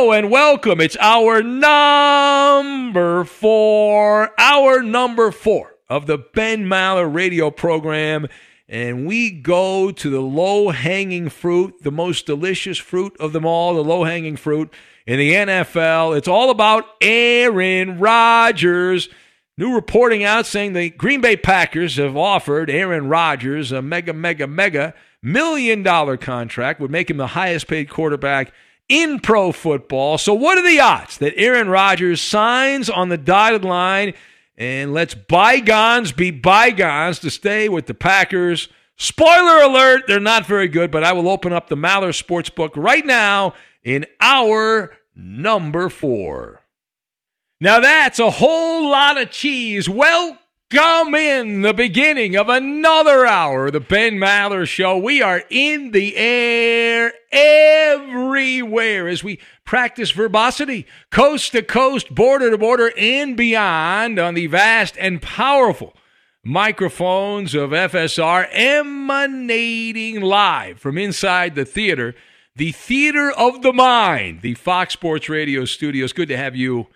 Hello and welcome. It's our number four of the Ben Maller radio program. And we go to the low-hanging fruit, the most delicious fruit of them all, the low-hanging fruit in the NFL. It's all about Aaron Rodgers. New reporting out saying the Green Bay Packers have offered Aaron Rodgers a mega $1 million contract, would make him the highest paid quarterback in pro football. So what are the odds that Aaron Rodgers signs on the dotted line and lets bygones be bygones to stay with the Packers? Spoiler alert, they're not very good, but I will open up the Maller Sportsbook right now in our number four. Now that's a whole lot of cheese. Welcome in the beginning of another hour of the Ben Maller Show. We are in the air everywhere as we practice verbosity, coast to coast, border to border, and beyond on the vast and powerful microphones of FSR, emanating live from inside the theater of the mind, the Fox Sports Radio studios. Good to have you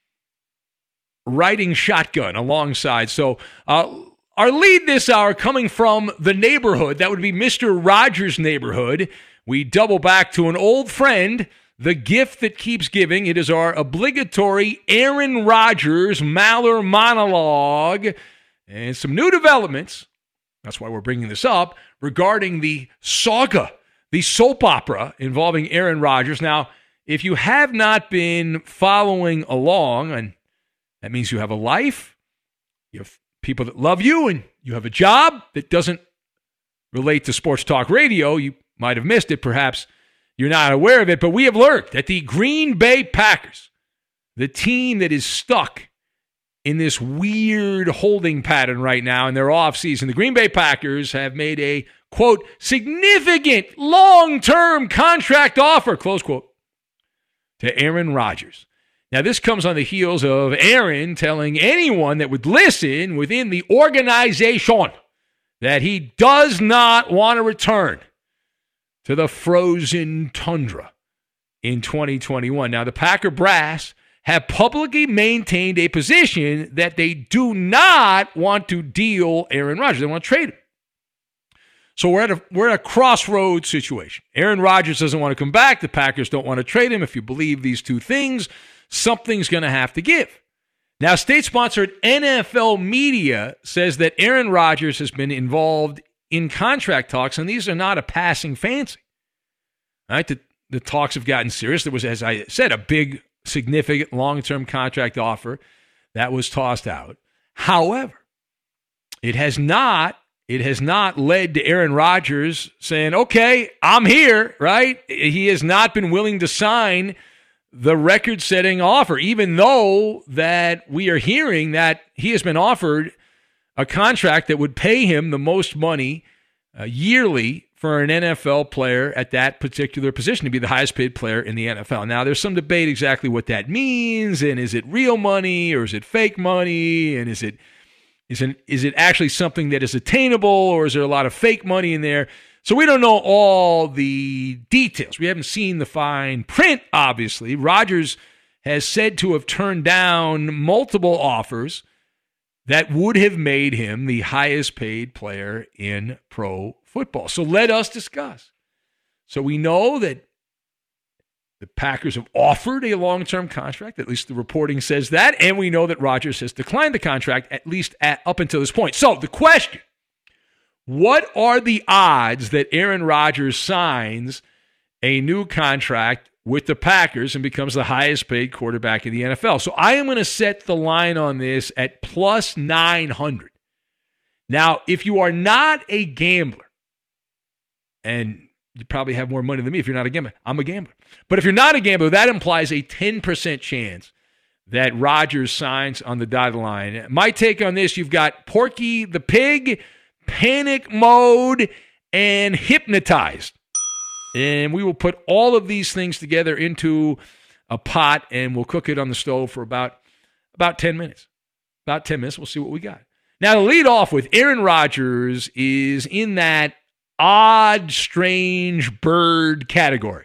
riding shotgun alongside. So our lead this hour coming from the neighborhood, that would be Mr. Rogers' neighborhood. We double back to an old friend, the gift that keeps giving. It is our obligatory Aaron Rodgers Maller monologue. And some new developments, that's why we're bringing this up, regarding the saga, the soap opera involving Aaron Rodgers. Now, if you have not been following along, and that means you have a life, you have people that love you, and you have a job that doesn't relate to sports talk radio. You might have missed it. Perhaps you're not aware of it, but we have learned that the Green Bay Packers, the team that is stuck in this weird holding pattern right now in their offseason, the Green Bay Packers have made a, quote, significant long-term contract offer, close quote, to Aaron Rodgers. Now, this comes on the heels of Aaron telling anyone that would listen within the organization that he does not want to return to the frozen tundra in 2021. Now, the Packer brass have publicly maintained a position that they do not want to deal Aaron Rodgers. They want to trade him. So we're at a crossroads situation. Aaron Rodgers doesn't want to come back. The Packers don't want to trade him. If you believe these two things, something's going to have to give. Now, state-sponsored NFL media says that Aaron Rodgers has been involved in contract talks, and these are not a passing fancy. All right, the talks have gotten serious. There was, as I said, a big, significant long-term contract offer that was tossed out. However, it has not led to Aaron Rodgers saying, okay, I'm here, right? He has not been willing to sign the record-setting offer, even though that we are hearing that he has been offered a contract that would pay him the most money yearly for an NFL player at that particular position, to be the highest-paid player in the NFL. Now, there's some debate exactly what that means, and is it real money or is it fake money, and is it actually something that is attainable, or is there a lot of fake money in there? So we don't know all the details. We haven't seen the fine print, obviously. Rodgers has said to have turned down multiple offers that would have made him the highest paid player in pro football. So let us discuss. So we know that the Packers have offered a long-term contract, at least the reporting says that, and we know that Rodgers has declined the contract, at least up until this point. So the question, what are the odds that Aaron Rodgers signs a new contract with the Packers and becomes the highest paid quarterback in the NFL? So I am going to set the line on this at plus 900. Now, if you are not a gambler, and you probably have more money than me if you're not a gambler. I'm a gambler. But if you're not a gambler, that implies a 10% chance that Rodgers signs on the dotted line. My take on this, you've got Porky the Pig, Panic Mode, and Hypnotized. And we will put all of these things together into a pot, and we'll cook it on the stove for about 10 minutes. About 10 minutes, we'll see what we got. Now, to lead off with, Aaron Rodgers is in that odd, strange bird category.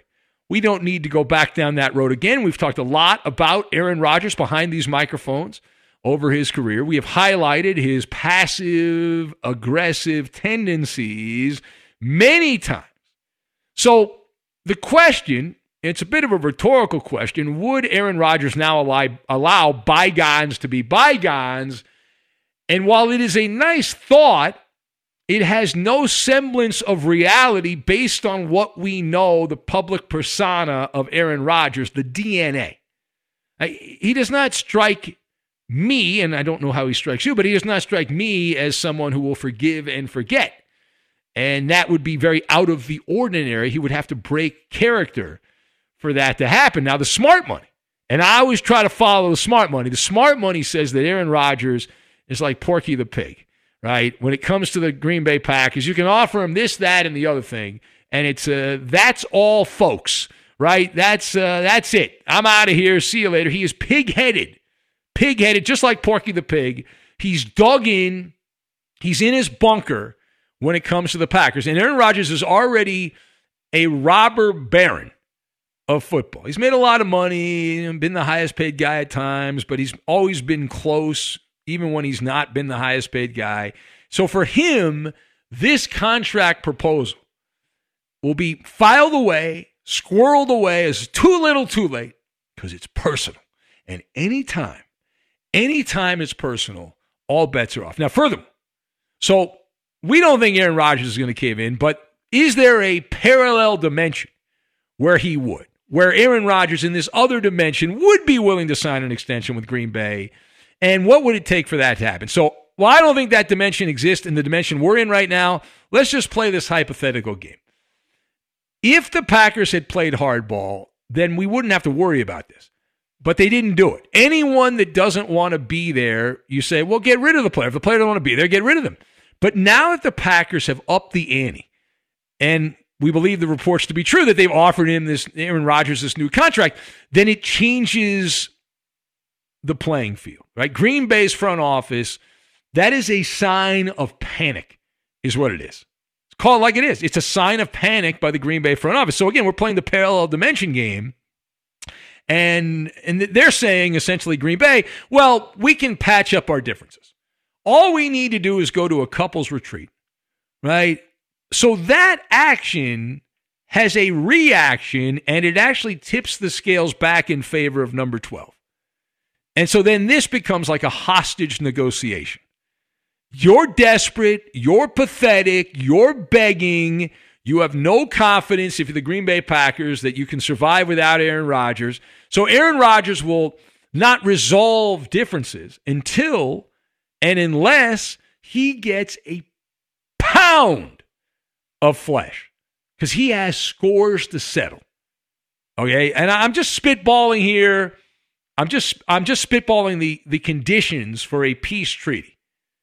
We don't need to go back down that road again. We've talked a lot about Aaron Rodgers behind these microphones over his career. We have highlighted his passive, aggressive tendencies many times. So the question, it's a bit of a rhetorical question, would Aaron Rodgers now allow bygones to be bygones? And while it is a nice thought, it has no semblance of reality based on what we know, the public persona of Aaron Rodgers, the DNA. He does not strike me, and I don't know how he strikes you, but he does not strike me as someone who will forgive and forget. And that would be very out of the ordinary. He would have to break character for that to happen. Now, the smart money, and I always try to follow the smart money says that Aaron Rodgers is like Porky the Pig, right? When it comes to the Green Bay Packers, you can offer him this, that, and the other thing, and it's that's all, folks, right? That's it. I'm out of here. See you later. He is pig-headed, just like Porky the Pig. He's dug in. He's in his bunker when it comes to the Packers. And Aaron Rodgers is already a robber baron of football. He's made a lot of money, been the highest paid guy at times, but he's always been close, even when he's not been the highest paid guy. So for him, this contract proposal will be filed away, squirreled away as too little too late, because it's personal. And anytime it's personal, all bets are off. Now, furthermore, so we don't think Aaron Rodgers is going to cave in, but is there a parallel dimension where he would? Where Aaron Rodgers in this other dimension would be willing to sign an extension with Green Bay? And what would it take for that to happen? So, well, I don't think that dimension exists in the dimension we're in right now. Let's just play this hypothetical game. If the Packers had played hardball, then we wouldn't have to worry about this. But they didn't do it. Anyone that doesn't want to be there, you say, well, get rid of the player. If the player doesn't want to be there, get rid of them. But now that the Packers have upped the ante, and we believe the reports to be true that they've offered him, this Aaron Rodgers, this new contract, then it changes the playing field, right? Green Bay's front office, that is a sign of panic, is what it is. It's called like it is. It's a sign of panic by the Green Bay front office. So again, we're playing the parallel dimension game, and they're saying essentially, Green Bay, well, we can patch up our differences. All we need to do is go to a couples retreat, right? So that action has a reaction, and it actually tips the scales back in favor of number 12. And so then this becomes like a hostage negotiation. You're desperate, you're pathetic, you're begging, you have no confidence, if you're the Green Bay Packers, that you can survive without Aaron Rodgers. So Aaron Rodgers will not resolve differences until and unless he gets a pound of flesh, because he has scores to settle. Okay, and I'm just spitballing here. I'm just spitballing the conditions for a peace treaty.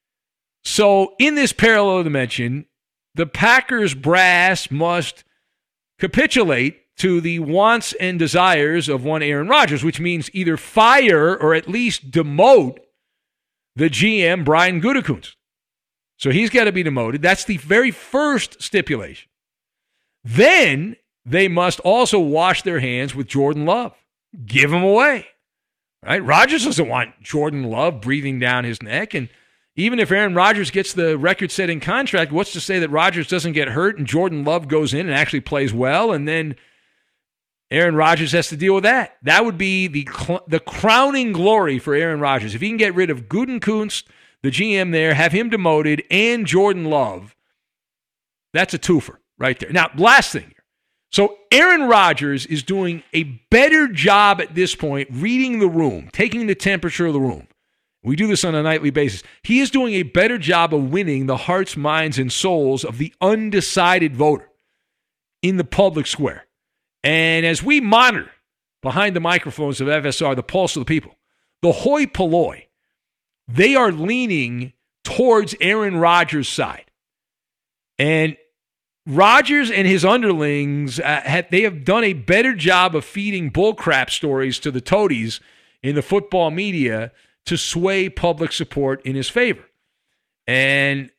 So in this parallel dimension, the Packers brass must capitulate to the wants and desires of one Aaron Rodgers, which means either fire or at least demote the GM, Brian Gutekunst. So he's got to be demoted. That's the very first stipulation. Then they must also wash their hands with Jordan Love. Give him away. Right? Rodgers doesn't want Jordan Love breathing down his neck. And even if Aaron Rodgers gets the record-setting contract, what's to say that Rodgers doesn't get hurt and Jordan Love goes in and actually plays well, and then Aaron Rodgers has to deal with that? That would be the crowning glory for Aaron Rodgers. If he can get rid of Gutekunst, the GM there, have him demoted, and Jordan Love, that's a twofer right there. Now, last thing here. So Aaron Rodgers is doing a better job at this point reading the room, taking the temperature of the room. We do this on a nightly basis. He is doing a better job of winning the hearts, minds, and souls of the undecided voter in the public square. And as we monitor behind the microphones of FSR, the pulse of the people, the hoi polloi, they are leaning towards Aaron Rodgers' side. And Rodgers and his underlings, they have done a better job of feeding bullcrap stories to the toadies in the football media to sway public support in his favor. And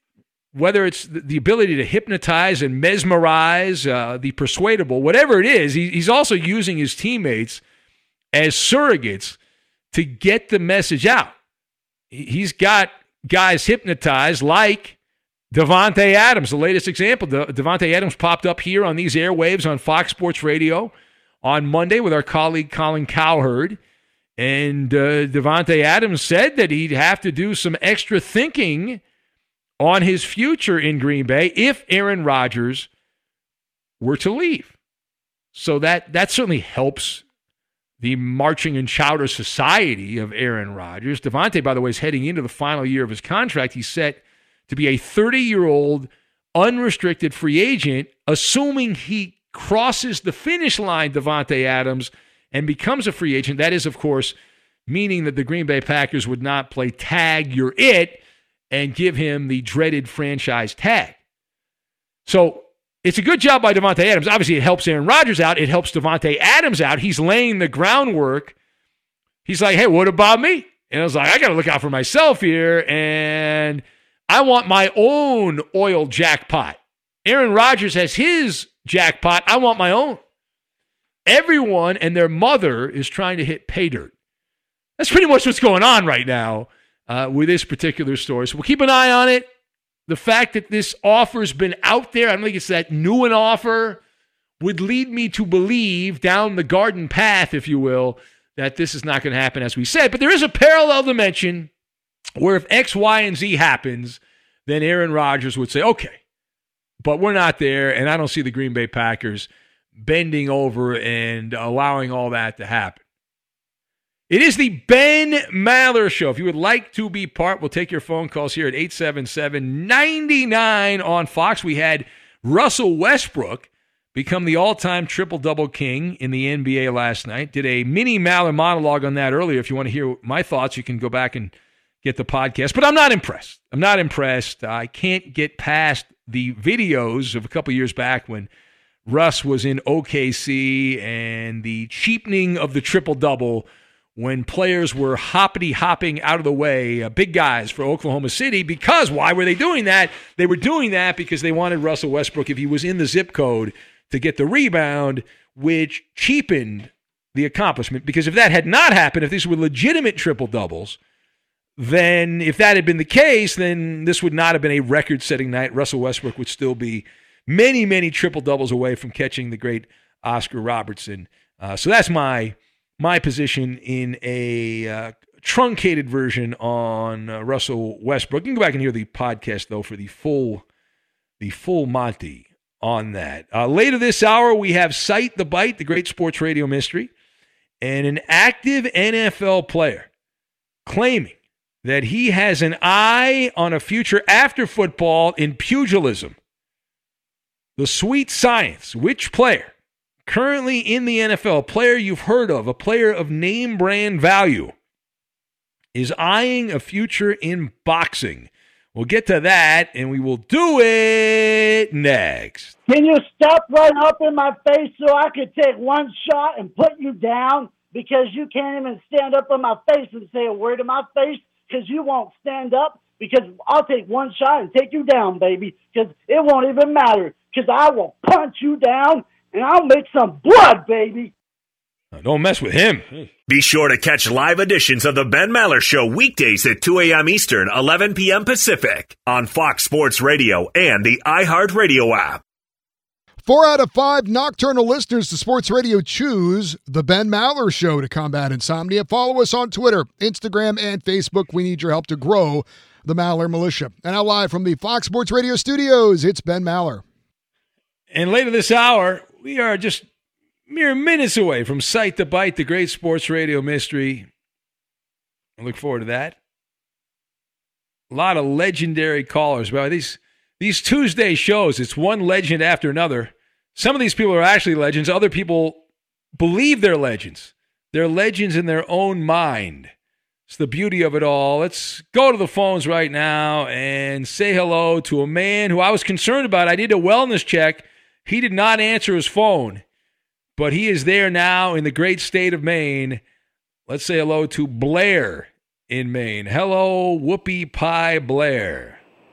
whether it's the ability to hypnotize and mesmerize the persuadable, whatever it is, he's also using his teammates as surrogates to get the message out. He's got guys hypnotized like Davante Adams, the latest example. Davante Adams popped up here on these airwaves on Fox Sports Radio on Monday with our colleague Colin Cowherd. And Davante Adams said that he'd have to do some extra thinking on his future in Green Bay if Aaron Rodgers were to leave. So that certainly helps the marching and chowder society of Aaron Rodgers. Davante, by the way, is heading into the final year of his contract. He's set to be a 30-year-old unrestricted free agent, assuming he crosses the finish line, Davante Adams, and becomes a free agent. That is, of course, meaning that the Green Bay Packers would not play tag you're it and give him the dreaded franchise tag. So it's a good job by Davante Adams. Obviously, it helps Aaron Rodgers out. It helps Davante Adams out. He's laying the groundwork. He's like, hey, what about me? And I was like, I got to look out for myself here, and I want my own oil jackpot. Aaron Rodgers has his jackpot. I want my own. Everyone and their mother is trying to hit pay dirt. That's pretty much what's going on right now with this particular story. So we'll keep an eye on it. The fact that this offer's been out there, I don't think it's that new an offer, would lead me to believe down the garden path, if you will, that this is not going to happen as we said. But there is a parallel dimension where if X, Y, and Z happens, then Aaron Rodgers would say, okay, but we're not there, and I don't see the Green Bay Packers bending over and allowing all that to happen. It is the Ben Maller Show. If you would like to be part, we'll take your phone calls here at 877-99 on Fox. We had Russell Westbrook become the all-time triple-double king in the NBA last night. Did a mini Maller monologue on that earlier. If you want to hear my thoughts, you can go back and get the podcast. But I'm not impressed. I can't get past the videos of a couple years back when Russ was in OKC and the cheapening of the triple-double when players were hoppity-hopping out of the way, big guys for Oklahoma City, because why were they doing that? They were doing that because they wanted Russell Westbrook, if he was in the zip code, to get the rebound, which cheapened the accomplishment. Because if that had not happened, if these were legitimate triple-doubles, then if that had been the case, then this would not have been a record-setting night. Russell Westbrook would still be many, many triple-doubles away from catching the great Oscar Robertson. So that's my position in a truncated version on Russell Westbrook. You can go back and hear the podcast, though, for the full Monty on that. Later this hour, we have Cite the Bite, the great sports radio mystery, and an active NFL player claiming that he has an eye on a future after football in pugilism. The sweet science. Which player currently in the NFL, a player you've heard of, a player of name brand value, is eyeing a future in boxing? We'll get to that, and we will do it next. Can you stop right up in my face so I could take one shot and put you down? Because you can't even stand up in my face and say a word in my face because you won't stand up, because I'll take one shot and take you down, baby, because it won't even matter, because I will punch you down and I'll make some blood, baby. Don't mess with him. Be sure to catch live editions of the Ben Maller Show weekdays at 2 a.m. Eastern, 11 p.m. Pacific on Fox Sports Radio and the iHeartRadio app. 4 out of 5 nocturnal listeners to sports radio choose the Ben Maller Show to combat insomnia. Follow us on Twitter, Instagram, and Facebook. We need your help to grow the Maller Militia. And now live from the Fox Sports Radio studios, it's Ben Maller. And later this hour, we are just mere minutes away from Cite the Bite, the great sports radio mystery. I look forward to that. A lot of legendary callers. Well, these Tuesday shows, it's one legend after another. Some of these people are actually legends. Other people believe they're legends. They're legends in their own mind. It's the beauty of it all. Let's go to the phones right now and say hello to a man who I was concerned about. I did a wellness check. He did not answer his phone, but he is there now in the great state of Maine. Let's say hello to Blair in Maine. Hello, Whoopie Pie Blair.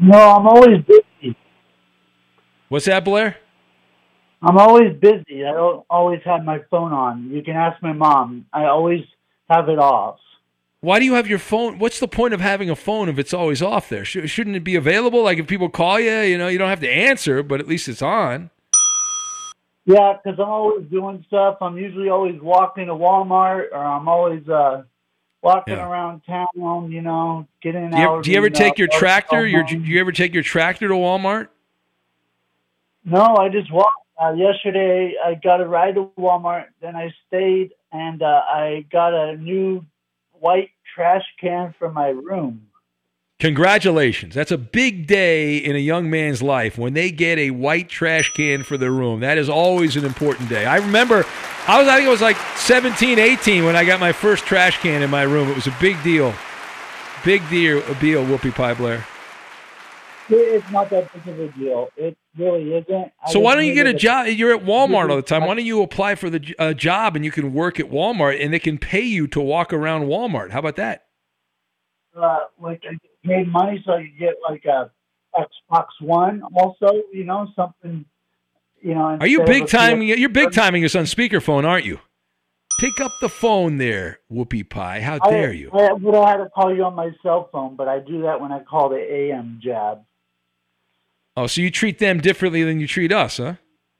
No, I'm always busy. What's that, Blair? I'm always busy. I don't always have my phone on. You can ask my mom. I always have it off. Why do you have your phone? What's the point of having a phone if it's always off there? Shouldn't it be available? Like if people call you, you don't have to answer, but at least it's on. Yeah, because I'm always doing stuff. I'm usually always walking to Walmart, or I'm always walking around town, getting out. Do you ever take your tractor? Do you ever take your tractor to Walmart? No, I just walked. Yesterday, I got a ride to Walmart. Then I stayed, and I got a new white trash can for my room. Congratulations. That's a big day in a young man's life when they get a white trash can for their room. That is always an important day. I remember I think it was like 17, 18 when I got my first trash can in my room. It was a big deal. Big deal, Whoopie Pie Blair. It's not that big of a deal. It really isn't. So why don't you get a job? You're at Walmart all the time. Why don't you apply for the job and you can work at Walmart and they can pay you to walk around Walmart? How about that? Like I get paid money so you get like a Xbox One also, something, Are you big timing? You're big timing us on speakerphone, aren't you? Pick up the phone there, Whoopie Pie. How dare you? I would have had to call you on my cell phone, but I do that when I call the AM jab. Oh, so you treat them differently than you treat us, huh?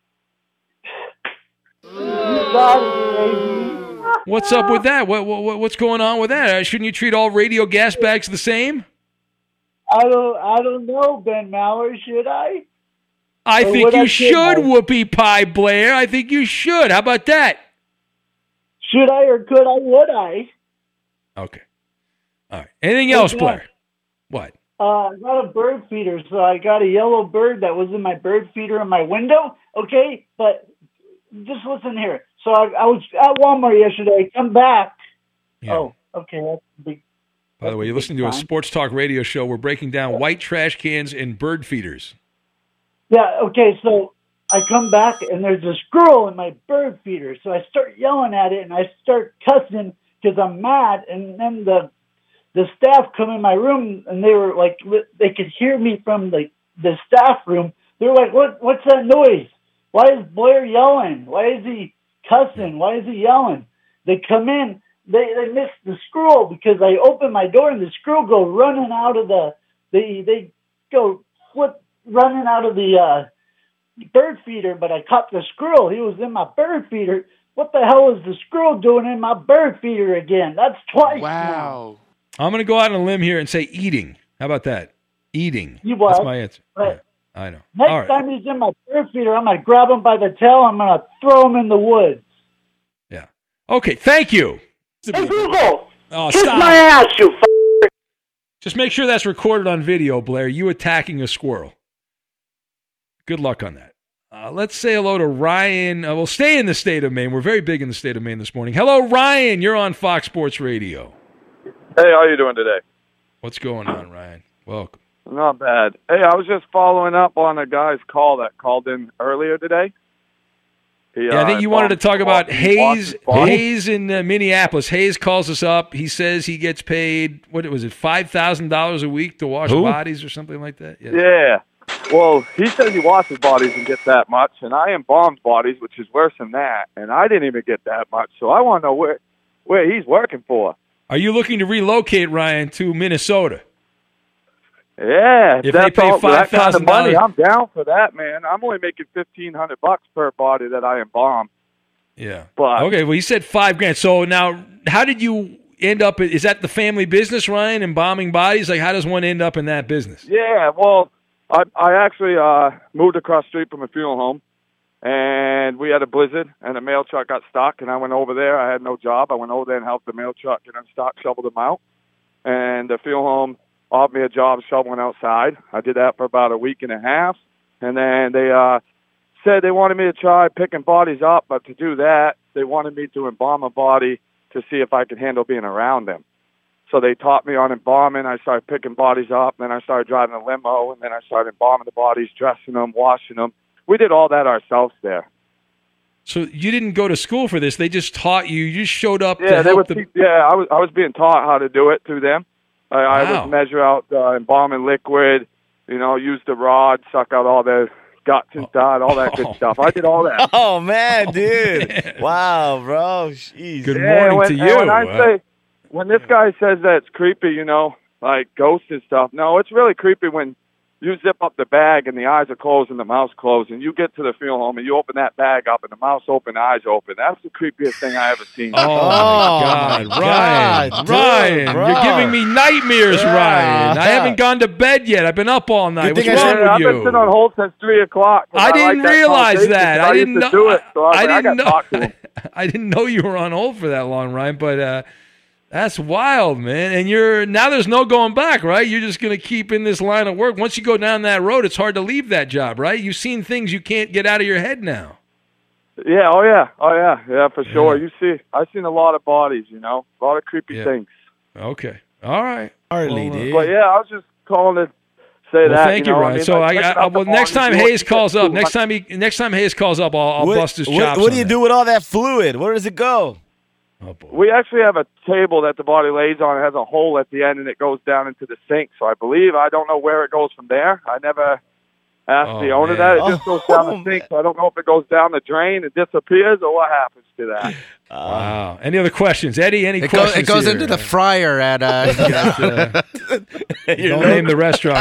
What's up with that? What's going on with that? Shouldn't you treat all radio gas bags the same? I don't know, Ben Maller. Should I? I think you should, Whoopie Pie Blair. I think you should. How about that? Should I or could I? Would I? Okay. All right. Anything else, Blair? What? I got a bird feeder, so I got a yellow bird that was in my bird feeder in my window. Okay, but just listen here. So I was at Walmart yesterday. Come back. Yeah. Oh, okay. That's big. By the way, you're listening to a sports talk radio show. We're breaking down white trash cans and bird feeders. Yeah. Okay. So I come back and there's a squirrel in my bird feeder. So I start yelling at it and I start cussing because I'm mad. And then the staff come in my room and they were like, they could hear me from the staff room. They're like, what's that noise? Why is Blair yelling? Why is he cussing? Why is he yelling? They come in, they miss the squirrel because I open my door and the squirrel go running out of they go running out of the bird feeder, but I caught the squirrel. He was in my bird feeder. What the hell is the squirrel doing in my bird feeder again? That's twice now. I'm going to go out on a limb here and say eating. How about that? Eating. That's my answer. Right. Yeah, I know. Next time he's in my bird feeder, I'm going to grab him by the tail. I'm going to throw him in the woods. Yeah. Okay, thank you. Hey, Google. Oh, kiss stop. my ass, you f***er. Just make sure that's recorded on video, Blair. You attacking a squirrel. Good luck on that. Let's say hello to Ryan. We'll stay in the state of Maine. We're very big in the state of Maine this morning. Hello, Ryan. You're on Fox Sports Radio. Hey, how you doing today? What's going on, Ryan? Welcome. Not bad. Hey, I was just following up on a guy's call that called in earlier today. I think you wanted to talk about Hayes in Minneapolis. Hayes calls us up. He says he gets paid, what was it, $5,000 a week to wash bodies or something like that? Yeah. Well, he says he washes bodies and gets that much, and I embalmed bodies, which is worse than that, and I didn't even get that much. So I want to know where he's working for. Are you looking to relocate, Ryan, to Minnesota? Yeah, if they pay that kind of money, I'm down for that, man. I'm only making $1,500 per body that I embalm. Yeah. But okay, well, you said $5,000. So now, how did you end up? Is that the family business, Ryan, embalming bodies? Like, how does one end up in that business? Yeah, well, I actually moved across the street from a funeral home, and we had a blizzard, and a mail truck got stuck, and I went over there. I had no job. I went over there and helped the mail truck get unstuck, shoveled them out, and the funeral home offered me a job shoveling outside. I did that for about a week and a half, and then they said they wanted me to try picking bodies up, but to do that, they wanted me to embalm a body to see if I could handle being around them. So they taught me on embalming. I started picking bodies up, and then I started driving a limo, and then I started embalming the bodies, dressing them, washing them. We did all that ourselves there. So you didn't go to school for this. They just taught you. You just showed up to help I was being taught how to do it through them. I would measure out embalming liquid, use the rod, suck out all the guts and stuff, all that good stuff. I did all that. Oh, man, dude. Wow, bro. Jeez. Good morning to you. When this guy says that it's creepy, like ghosts and stuff, no, it's really creepy when you zip up the bag and the eyes are closed and the mouth's closed, and you get to the funeral home and you open that bag up and the mouth's open, the eyes open. That's the creepiest thing I ever seen. Oh, my God. Ryan, bro. You're giving me nightmares, Ryan. I haven't gone to bed yet. I've been up all night. What's wrong with I've you? been sitting on hold since 3 o'clock. I didn't realize that. I didn't know. Do it, so I didn't know. I didn't know you were on hold for that long, Ryan, but that's wild, man. And now there's no going back, right? You're just going to keep in this line of work. Once you go down that road, it's hard to leave that job, right? You've seen things you can't get out of your head now. Yeah, yeah, for sure. I've seen a lot of bodies, a lot of creepy things. Okay, all right. Harley, dude. But yeah, I was just calling to say that. Thank you, Ryan. So next time Hayes calls up, I'll bust his chops. What do you do with all that fluid? Where does it go? Oh, boy. We actually have a table that the body lays on. It has a hole at the end, and it goes down into the sink. So I don't know where it goes from there. I never asked the owner that. It just goes down the sink. So I don't know if it goes down the drain and disappears or what happens to that. Wow. Any other questions? Eddie, questions? It goes into the fryer at... Don't name the restaurant.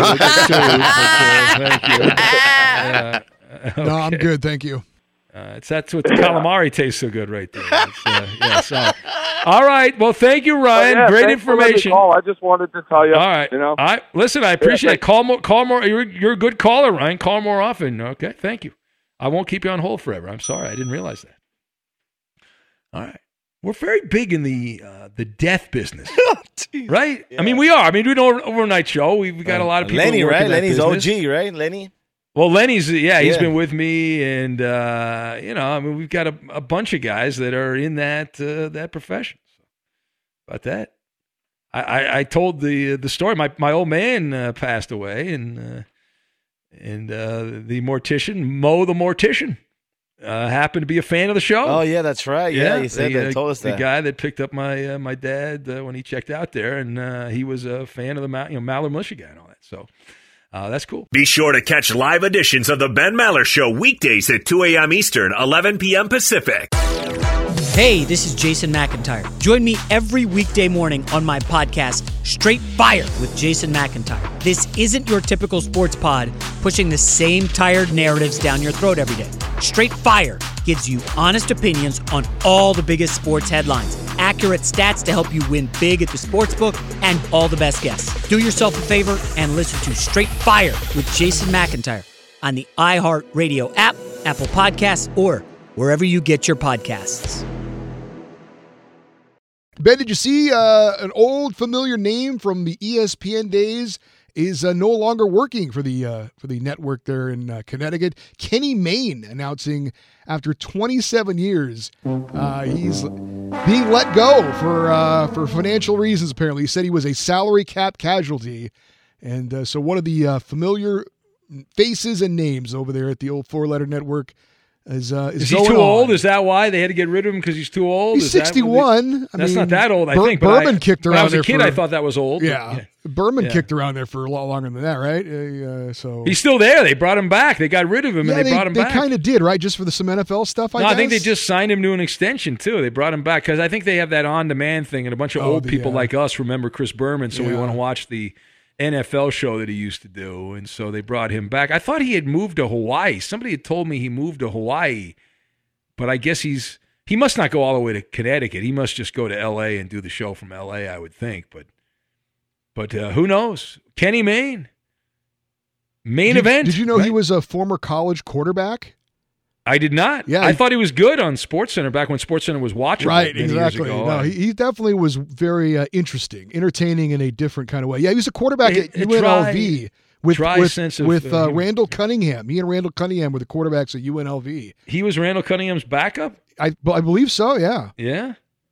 Thank you. No, I'm good. Thank you. That's what the calamari tastes so good right there. All right. Well, thank you, Ryan. Great information. I just wanted to tell you. All right. Listen, I appreciate it. Call more. You're a good caller, Ryan. Call more often. Okay. Thank you. I won't keep you on hold forever. I'm sorry. I didn't realize that. All right. We're very big in the death business, right? Yeah. I mean, we are. I mean, we do an overnight show. We've got a lot of people. Lenny, right? Lenny's business. OG, right? Lenny. Well, Lenny's, he's been with me, and we've got a bunch of guys that are in that profession. About that, I told the story. My old man passed away, and the mortician, Mo the mortician, happened to be a fan of the show. Oh yeah, that's right. Yeah, you said that. Told us that. The guy that picked up my dad when he checked out there, and he was a fan of the Maller Militia guy and all that. So. That's cool. Be sure to catch live editions of the Ben Maller Show weekdays at 2 a.m. Eastern, 11 p.m. Pacific. Hey, this is Jason McIntyre. Join me every weekday morning on my podcast, Straight Fire with Jason McIntyre. This isn't your typical sports pod pushing the same tired narratives down your throat every day. Straight Fire gives you honest opinions on all the biggest sports headlines, accurate stats to help you win big at the sportsbook, and all the best guests. Do yourself a favor and listen to Straight Fire with Jason McIntyre on the iHeartRadio app, Apple Podcasts, or wherever you get your podcasts. Ben, did you see an old familiar name from the ESPN days is no longer working for the network there in Connecticut? Kenny Mayne announcing after 27 years he's being let go for financial reasons. Apparently, he said he was a salary cap casualty, and so one of the familiar faces and names over there at the old four-letter network. Is he too old? Is that why they had to get rid of him because he's too old? He's 61. That's not that old, I think. Berman kicked around there. When I was a kid, I thought that was old. Yeah. Berman kicked around there for a lot longer than that, right? So he's still there. They brought him back. They got rid of him, and they brought him back. They kind of did, right? Just for some NFL stuff, I guess? I think they just signed him to an extension, too. They brought him back because I think they have that on-demand thing, and a bunch of old people like us remember Chris Berman, so we want to watch the NFL show that he used to do, and so they brought him back. I thought he had moved to Hawaii. Somebody had told me he moved to Hawaii. But I guess he must not go all the way to Connecticut. He must just go to L.A. and do the show from L.A., I would think. But who knows? Kenny Mayne. Main event. Did you know he was a former college quarterback? I did not. Yeah, I thought he was good on SportsCenter back when SportsCenter was watchable. Right, exactly. Years ago. No, he definitely was very interesting, entertaining in a different kind of way. Yeah, he was a quarterback at UNLV. With Randall Cunningham. Me and Randall Cunningham were the quarterbacks at UNLV. He was Randall Cunningham's backup? I believe so, yeah. Yeah?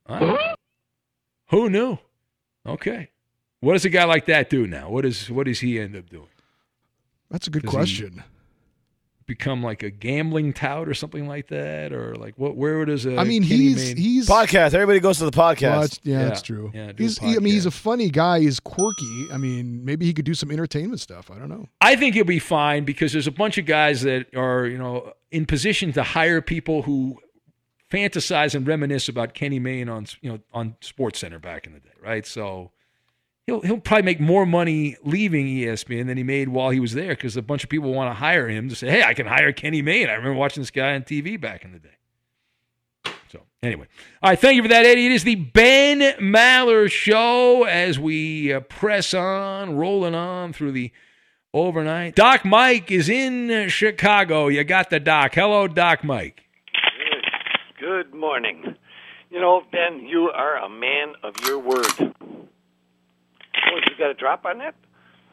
Who knew? Okay. What does a guy like that do now? What does he end up doing? That's a good question. become like a gambling tout or something like that, or like what? Where does a? I mean, Kenny he's podcast. Everybody goes to the podcast. Well, that's true. Yeah, I mean, he's a funny guy. He's quirky. I mean, maybe he could do some entertainment stuff. I don't know. I think he'll be fine because there's a bunch of guys that are, in position to hire people who fantasize and reminisce about Kenny Mayne on SportsCenter back in the day, right? So he'll probably make more money leaving ESPN than he made while he was there because a bunch of people want to hire him to say, hey, I can hire Kenny Mayne. I remember watching this guy on TV back in the day. So anyway, all right, thank you for that, Eddie. It is the Ben Maller Show as we press on, rolling on through the overnight. Doc Mike is in Chicago. You got the Doc. Hello, Doc Mike. Good morning. Ben, you are a man of your word. Oh, you got a drop on that?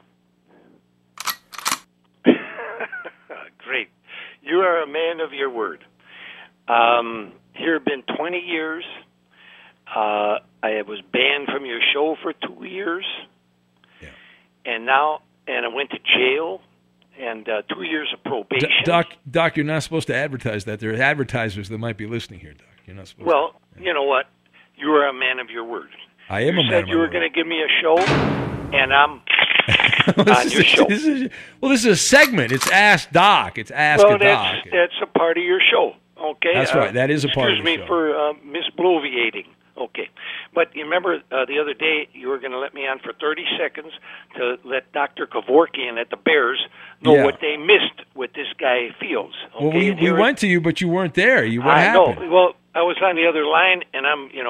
Great. You are a man of your word. Here have been 20 years. I was banned from your show for 2 years. Yeah. And I went to jail and 2 years of probation. Doc, you're not supposed to advertise that. There are advertisers that might be listening here, Doc. You're not supposed to. Well, you know what? You are a man of your word. I am a man of my word. You said you were going to give me a show, and I'm on your show. This is a segment. It's Ask Doc. It's Ask a Doc. That's a part of your show, okay? That's right. That is a part of the show. Excuse me for misbloviating. Okay. But you remember the other day you were going to let me on for 30 seconds to let Dr. Kevorkian at the Bears know what they missed with this guy Fields. Okay? Well, we went to you, but you weren't there. What happened? I know. Well, I was on the other line, and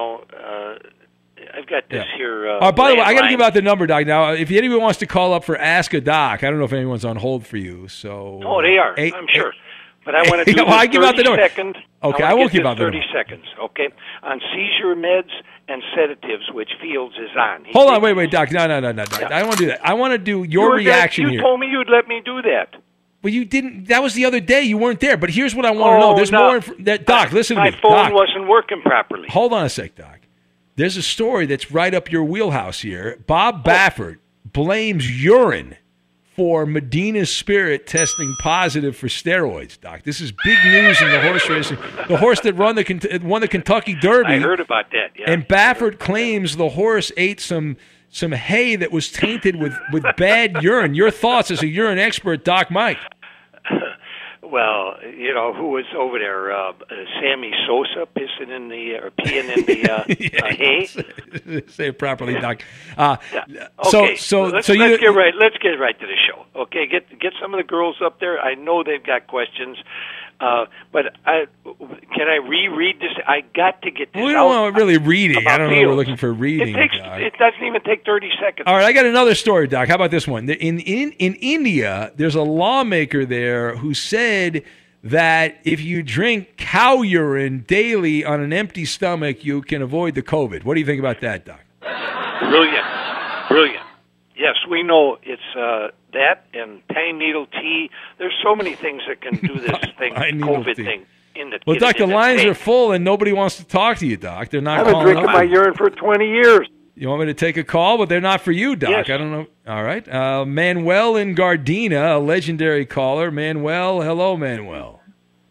I've got this here. By the way, I got to give out the number, Doc. Now, if anyone wants to call up for Ask a Doc, I don't know if anyone's on hold for you. So. Oh, they are. I'm sure. But I want to do I give out the number. Second. Okay, I won't give out the 30 seconds, okay? On seizure meds and sedatives, which Fields is on. Hold on, wait, Doc. No. Yeah. I don't want to do that. I want to do your reaction here. You told me you'd let me do that. Well, you didn't. That was the other day. You weren't there. But here's what I want to know. There's more. Doc, listen to me. My phone wasn't working properly. Hold on a sec, Doc. There's a story that's right up your wheelhouse here. Bob Baffert blames urine for Medina Spirit testing positive for steroids, Doc. This is big news in the horse racing. The horse that won the Kentucky Derby. I heard about that, yeah. And Baffert claims the horse ate some hay that was tainted with bad urine. Your thoughts as a urine expert, Doc Mike. Well, who was over there? Sammy Sosa peeing in the hay. Say it properly, Doc. Okay, let's get right to the show. Okay, get some of the girls up there. I know they've got questions, but can I reread this? I got to get this. We don't want really reading. I don't know. We're looking for reading. It doesn't even take 30 seconds. All right, I got another story, Doc. How about this one? In India, there's a lawmaker there who said that if you drink cow urine daily on an empty stomach, you can avoid the COVID. What do you think about that, Doc? Brilliant. Yes, we know it's that and pine needle tea. There's so many things that can do this thing, COVID thing. Well, Doc, the lines are full and nobody wants to talk to you, Doc. They're not calling up. I've been drinking my urine for 20 years. You want me to take a call? But they're not for you, Doc. Yes. I don't know. All right. Manuel in Gardena, a legendary caller. Manuel, hello, Manuel.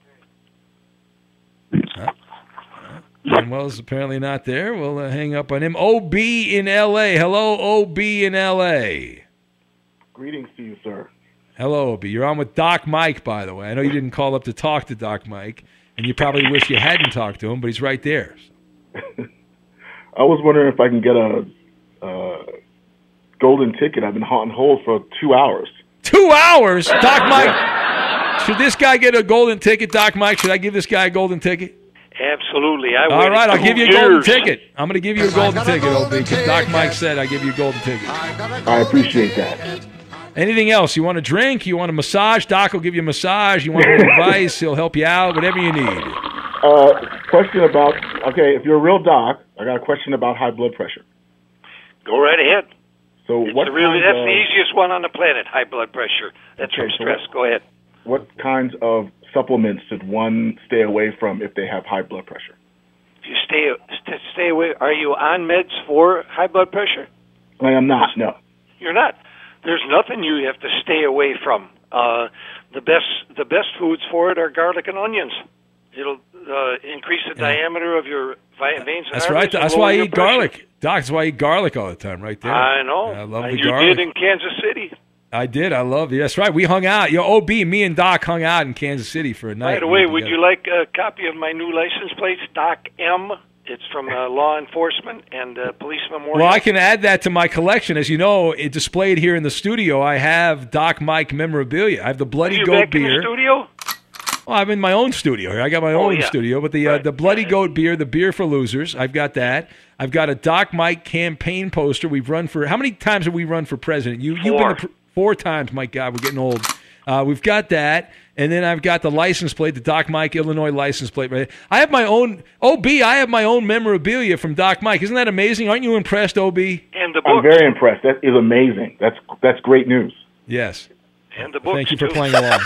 Manuel's apparently not there. We'll hang up on him. OB in L.A. Hello, OB in L.A. Greetings to you, sir. Hello, OB. You're on with Doc Mike, by the way. I know you didn't call up to talk to Doc Mike, and you probably wish you hadn't talked to him, but he's right there. So. I was wondering if I can get a golden ticket. I've been on hold for 2 hours. 2 hours? Doc Mike, should this guy get a golden ticket, Doc Mike? Should I give this guy a golden ticket? Absolutely. All right, I'll give you a golden ticket. I'm going to give you a golden ticket, OB, because Doc Mike said I give you a golden ticket. I appreciate that. Anything else? You want a drink? You want a massage? Doc will give you a massage. You want advice? He'll help you out. Whatever you need. Question about, if you're a real doc, I got a question about high blood pressure. Go right ahead. So that's the easiest one on the planet, high blood pressure. That's from stress. Go ahead. What kinds of supplements should one stay away from if they have high blood pressure? If you stay away, are you on meds for high blood pressure? I am not, no. You're not. There's nothing you have to stay away from. the best foods for it are garlic and onions. It'll increase the diameter of your veins. That's right. That's why I eat garlic, Doc. That's why I eat garlic all the time, right there. I know. I love the you garlic. did in Kansas City. I did. I love it. That's right. We hung out. OB, me and Doc hung out in Kansas City for a night. By the way, would you like a copy of my new license plates, Doc M? It's from law enforcement and police memorial. Well, I can add that to my collection. As you know, it displayed here in the studio. I have Doc Mike memorabilia. I have the Bloody Goat back beer. In the studio? Well, I'm in my own studio here. I got my own studio, but the Bloody Goat beer, the beer for losers, I've got that. I've got a Doc Mike campaign poster. We've run for how many times have we run for president? You've been 4 times. My God, we're getting old. We've got that, and then I've got the license plate, the Doc Mike Illinois license plate. I have my own OB. I have my own memorabilia from Doc Mike. Isn't that amazing? Aren't you impressed, OB? And the books. I'm very impressed. That is amazing. That's great news. Yes. And the books. Thank you for playing along.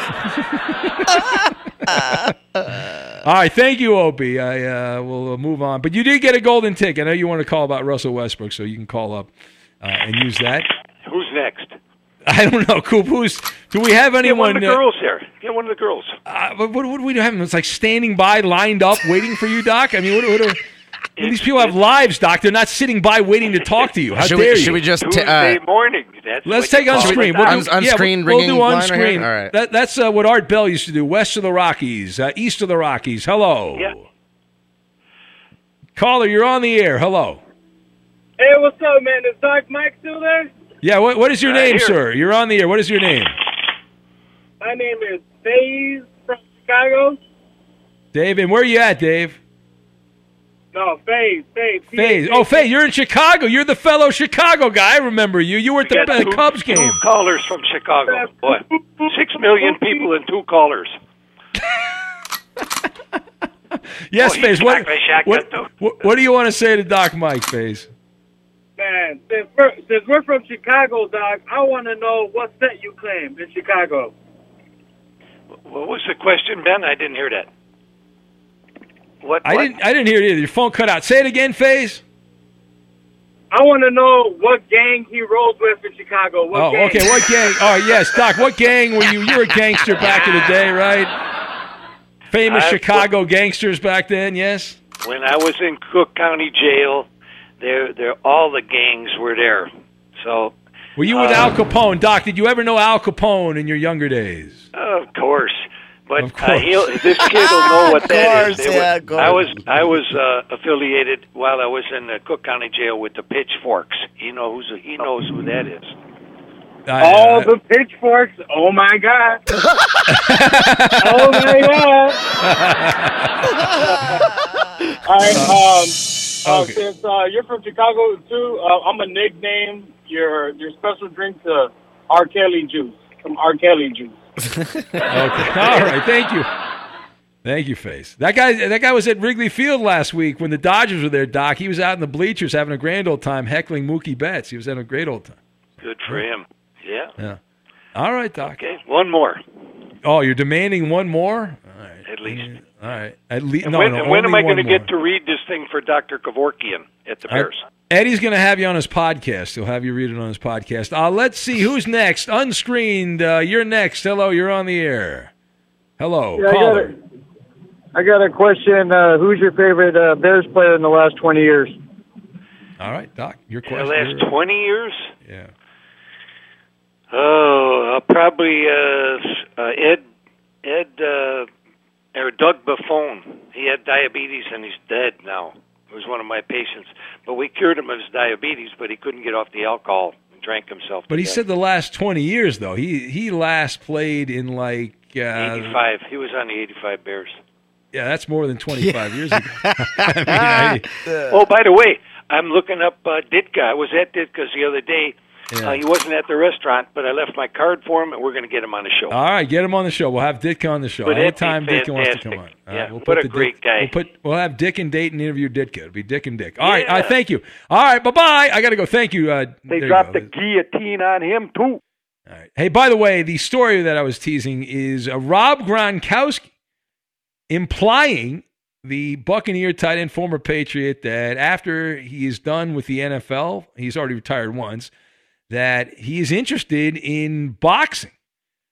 All right, thank you, OB. I will move on. But you did get a golden ticket. I know you want to call about Russell Westbrook, so you can call up and use that. Who's next? I don't know, Coop. Do we have anyone? Get one of the girls here. Get one of the girls. What do we have? It's like standing by, lined up, waiting for you, Doc. I mean, these people have lives, Doc. They're not sitting by waiting to talk to you. How dare you? Should we just Tuesday morning? Let's take on screen. On screen ringing we'll do on line screen. Right here? All right. That's what Art Bell used to do. West of the Rockies, east of the Rockies. Hello. Yeah. Caller, you're on the air. Hello. Hey, what's up, man? Is Doc Mike still there? Yeah. What is your name, sir? You're on the air. What is your name? My name is Faze from Chicago. Dave, and where are you at, Dave? No, Faze. Faze. Oh, Faze, you're in Chicago. You're the fellow Chicago guy. I remember you. You were at the Cubs game. 2 callers from Chicago. Boy, 6 million people and 2 callers. Yes, Faze. What do you want to say to Doc Mike, Faze? Man, since we're from Chicago, Doc, I want to know what set you claim in Chicago. What was the question, Ben? I didn't hear that. What? I didn't hear it either. Your phone cut out. Say it again, Faze. I want to know what gang he rolls with in Chicago. What gang? Okay. What gang? Oh, yes, Doc. What gang were you? You were a gangster back in the day, right? Famous Chicago gangsters back then, yes? When I was in Cook County Jail, all the gangs were there. So. Were you with Al Capone, Doc? Did you ever know Al Capone in your younger days? Of course. But this kid will know what that is. I was affiliated while I was in the Cook County Jail with the Pitchforks. He knows who that is. The Pitchforks! Oh my God! Oh my God! All right. Okay. Since you're from Chicago too, I'm gonna nickname your special drink to R. Kelly juice. Some R. Kelly juice. Okay. All right. Thank you, Faze. That guy was at Wrigley Field last week when the Dodgers were there, Doc. He was out in the bleachers having a grand old time heckling Mookie Betts. He was having a great old time. Good for him. Yeah. All right, Doc. Okay. One more. Oh, you're demanding one more? All right. At least. All right. At least. When am I going to get to read this thing for Dr. Kevorkian at the Bears? Eddie's going to have you on his podcast. He'll have you read it on his podcast. Let's see who's next. Unscreened. You're next. Hello. You're on the air. Hello. Yeah, caller. I got a question. Who's your favorite Bears player in the last 20 years? All right, Doc. Your question. The last 20 years? Yeah. Oh, probably Ed or Doug Buffon. He had diabetes and he's dead now. He was one of my patients. But we cured him of his diabetes, but he couldn't get off the alcohol and drank himself to But he death. said the last 20 years, though. He last played in 85. He was on the 85 Bears. Yeah, that's more than 25 years ago. Oh, by the way, I'm looking up Ditka. I was at Ditka's the other day. Yeah. He wasn't at the restaurant, but I left my card for him, and we're going to get him on the show. All right, get him on the show. We'll have Ditka on the show. But Anytime that'd Ditka be wants to come fantastic. on. Yeah, we'll what a great guy. We'll have Dick and Dayton interview Ditka. It'll be Dick and Dick. All right, thank you. All right, bye-bye. I got to go. Thank you. They dropped the guillotine on him, too. All right. Hey, by the way, the story that I was teasing is Rob Gronkowski implying the Buccaneer tight end, former Patriot, that after he is done with the NFL, he's already retired once, that he is interested in boxing.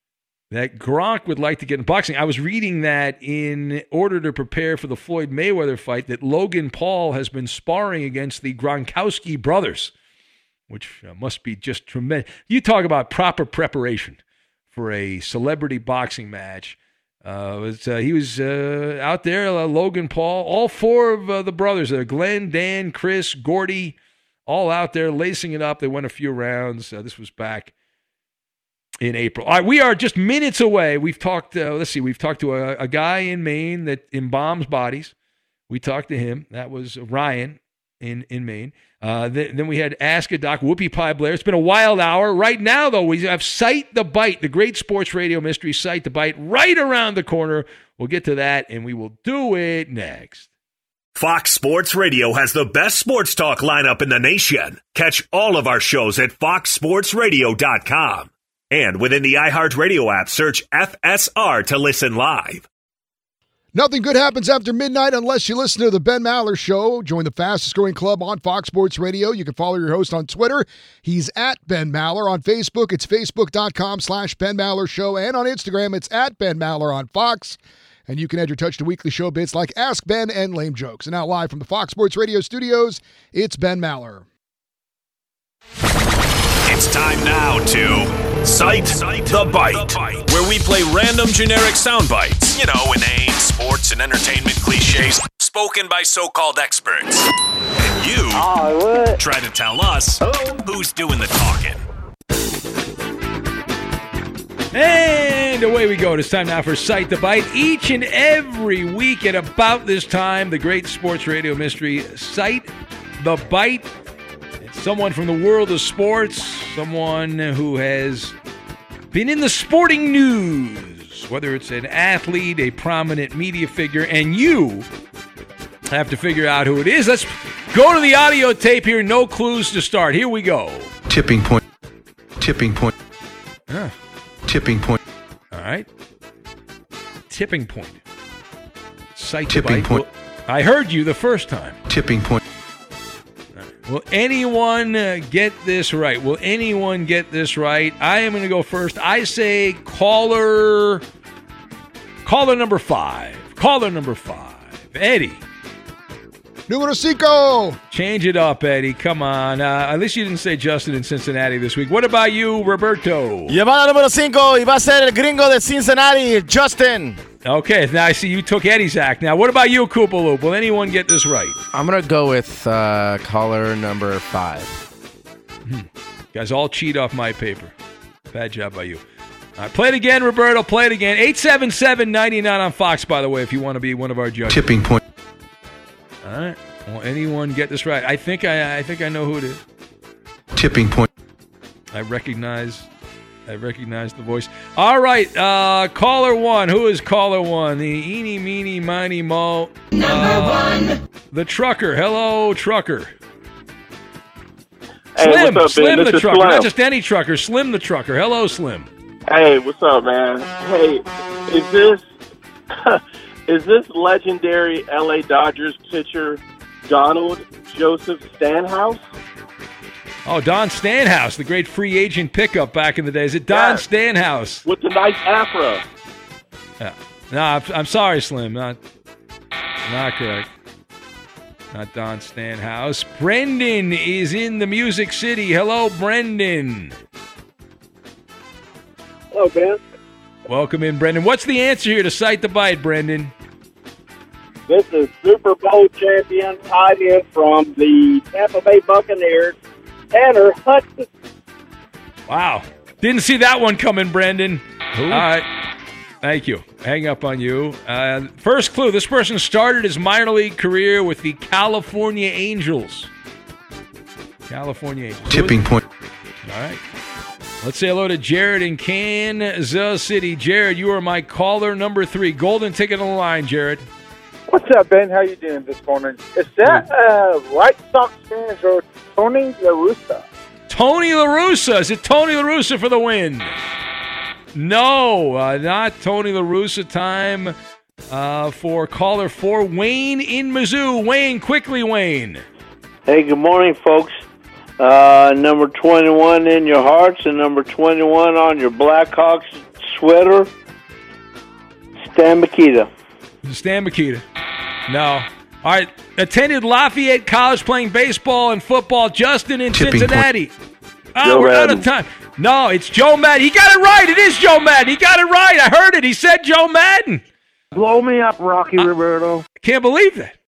that Gronk would like to get in boxing. I was reading that in order to prepare for the Floyd Mayweather fight, that Logan Paul has been sparring against the Gronkowski brothers, which must be just tremendous. You talk about proper preparation for a celebrity boxing match. He was out there, Logan Paul, all four of the brothers, Glenn, Dan, Chris, Gordy, all out there lacing it up. They went a few rounds. This was back in April. All right, we are just minutes away. We've talked, we've talked to a guy in Maine that embalms bodies. We talked to him. That was Ryan in Maine. Then we had Ask a Doc, Whoopie Pie Blair. It's been a wild hour. Right now, though, we have Cite the Bite, the great sports radio mystery, Cite the Bite, right around the corner. We'll get to that, and we will do it next. Fox Sports Radio has the best sports talk lineup in the nation. Catch all of our shows at foxsportsradio.com. And within the iHeartRadio app, search FSR to listen live. Nothing good happens after midnight unless you listen to The Ben Maller Show. Join the fastest-growing club on Fox Sports Radio. You can follow your host on Twitter. He's at Ben Maller. On Facebook, it's facebook.com/Ben Maller Show. And on Instagram, it's at Ben Maller on Fox. And you can add your touch to weekly show bits like Ask Ben and Lame Jokes. And now live from the Fox Sports Radio studios, it's Ben Maller. It's time now to Cite the Bite, where we play random generic sound bites. You know, inane sports and entertainment cliches spoken by so-called experts. And you try to tell us who's doing the talking. And away we go. It's time now for Cite the Bite. Each and every week at about this time, the great sports radio mystery, Cite the Bite. Someone from the world of sports, someone who has been in the sporting news, whether it's an athlete, a prominent media figure, and you have to figure out who it is. Let's go to the audio tape here. No clues to start. Here we go. Tipping point. Tipping point. Huh. Tipping point. All right. Tipping point. Cite Tipping the Bite. point. Well, I heard you the first time. Tipping point. Will anyone get this right? Will anyone get this right? I am going to go first. I say caller number 5. Caller number 5. Eddie. Numero 5. Change it up, Eddie. Come on. At least you didn't say Justin in Cincinnati this week. What about you, Roberto? Llamada número 5 y va a ser el gringo de Cincinnati, Justin. Okay, now I see you took Eddie's act. Now, what about you, Koopa Loop? Will anyone get this right? I'm going to go with caller number 5. Guys all cheat off my paper. Bad job by you. All right, play it again, Roberto. Play it again. 877-99 on Fox, by the way, if you want to be one of our judges. Tipping point. All right. Will anyone get this right? I think I know who it is. Tipping point. I recognize the voice. All right, caller 1. Who is caller 1? The eeny, meeny, miny, mo. Number 1. The trucker. Hello, trucker. Hey, Slim. what's up, Slim Ben? the This is trucker. Slim. Not just any trucker. Slim the trucker. Hello, Slim. Hey, what's up, man? Hey, is this legendary LA Dodgers pitcher Donald Joseph Stanhouse? Oh, Don Stanhouse, the great free agent pickup back in the day. Is it Don Stanhouse? With the nice afro. Yeah. No, I'm sorry, Slim. Not correct. Not Don Stanhouse. Brendan is in the Music City. Hello, Brendan. Hello, Ben. Welcome in, Brendan. What's the answer here to Cite the Bite, Brendan? This is Super Bowl champion tight end from the Tampa Bay Buccaneers, Tanner Hudson. Wow. Didn't see that one coming, Brendan. All right. Thank you. Hang up on you. First clue. This person started his minor league career with the California Angels. California Angels. Tipping point. All right. Let's say hello to Jared in Kansas City. Jared, you are my caller number 3. Golden ticket on the line, Jared. What's up, Ben? How you doing this morning? Is that White Sox fans or Tony La Russa? Tony La Russa. Is it Tony La Russa for the win? No, not Tony La Russa. Time for caller 4, Wayne in Mizzou. Wayne, quickly, Wayne. Hey, good morning, folks. Number 21 in your hearts and number 21 on your Blackhawks sweater. Stan Mikita. Stan Mikita. No. All right. Attended Lafayette College playing baseball and football. Justin in Tipping Cincinnati. Joe We're out Madden. of time. No, it's Joe Madden. He got it right. It is Joe Madden. He got it right. I heard it. He said Joe Madden. Blow me up, Rocky Roberto. Can't believe that.